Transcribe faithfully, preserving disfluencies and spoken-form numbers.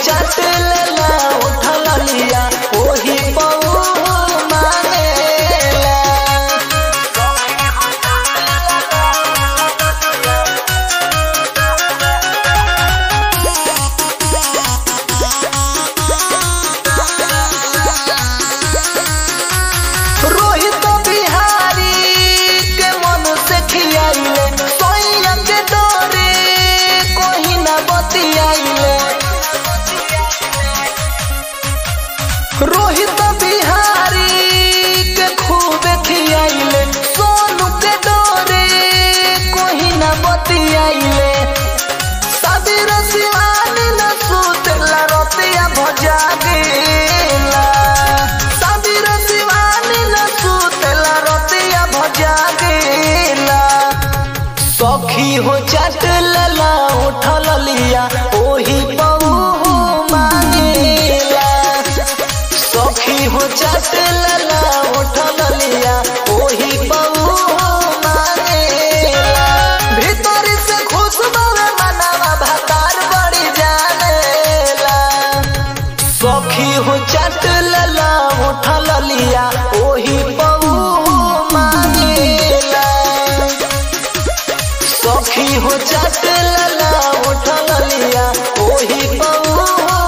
चाट लेला उठल लिया ओही पऊ मांगेला। रोहित बिहारी के मन से खियाइले सोइया के डोरे कोही ना बतियाइले। रोहित बिहारी के खूब खियाइले सोनू के डोरे कोही ना बतियाइले। साबिर शिवानी न सुतला रतिया भजा गेला। साबिर शिवानी न सुतला रतिया भजा गेला। सखी हो चाट लेला उठल लिया ओही पऊ मांगेला। सखी हो चाट लेला उठल लिया ओही पऊ मांगेला। भीतर से खुशबू मनवा भतार बड़ी जानेला। सखी हो चाट लेला उठल लिया ओही पऊ मांगेला। सखी हो चाट लेला उठल लिया ओही पऊ